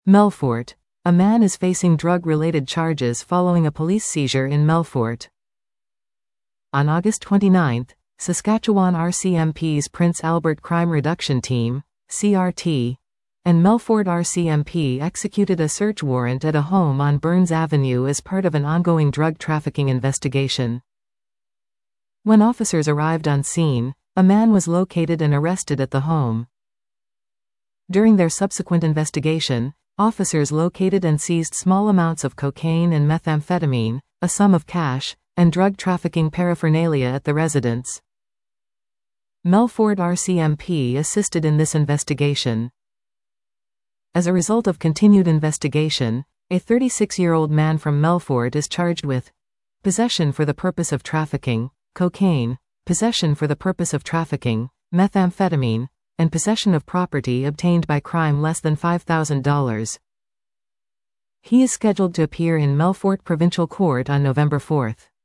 Melfort. A man is facing drug-related charges following a police seizure in Melfort. On August 29, Saskatchewan RCMP's Prince Albert Crime Reduction Team, CRT, and Melfort RCMP executed a search warrant at a home on Burns Avenue as part of an ongoing drug trafficking investigation. When officers arrived on scene, a man was located and arrested at the home. During their subsequent investigation, officers located and seized small amounts of cocaine and methamphetamine, a sum of cash, and drug trafficking paraphernalia at the residence. Melfort RCMP assisted in this investigation. As a result of continued investigation, a 36-year-old man from Melfort is charged with possession for the purpose of trafficking cocaine, possession for the purpose of trafficking methamphetamine, and possession of property obtained by crime less than $5,000. He is scheduled to appear in Melfort Provincial Court on November 4.